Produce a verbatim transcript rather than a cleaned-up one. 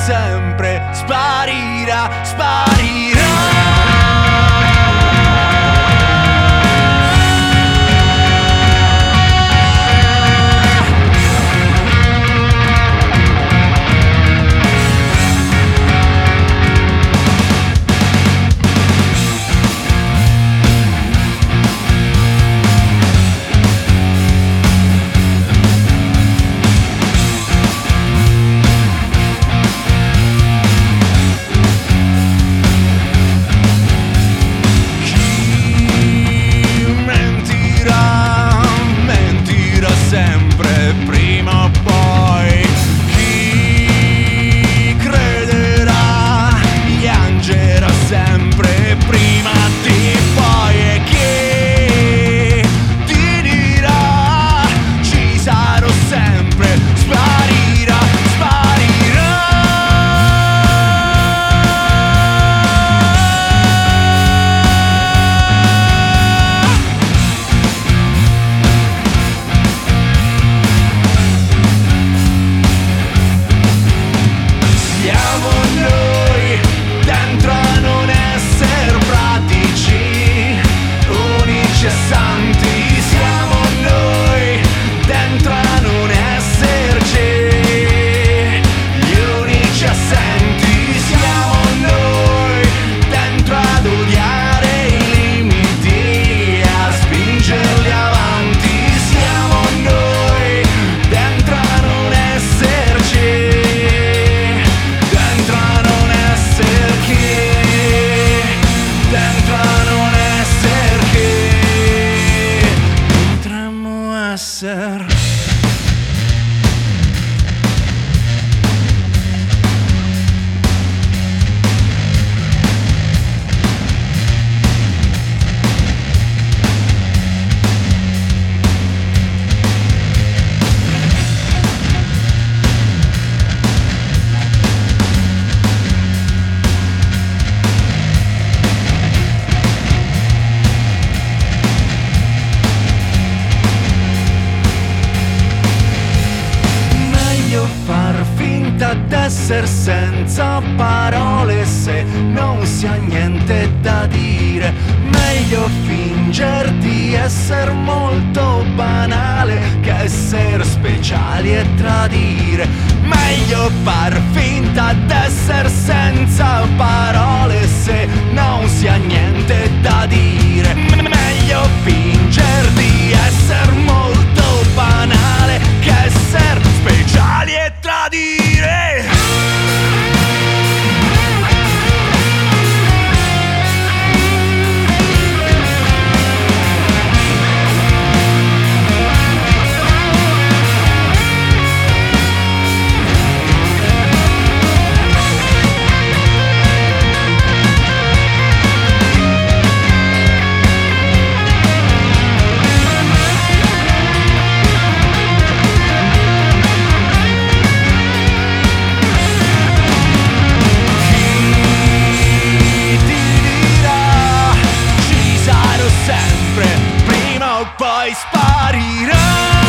sempre sparirà, sparirà. Prima o poi chi crederà piangerà sempre prima di poi, e chi ti dirà ci sarò sempre, sparirà, sparirà. Ser. Far finta d'esser senza parole se non si ha niente da dire. Meglio finger di esser molto banale che esser speciali e tradire. Meglio far finta d'esser senza parole se non si ha niente da dire. Meglio finger di esser molto banale che esser speciali e tradire. Poi sparirà.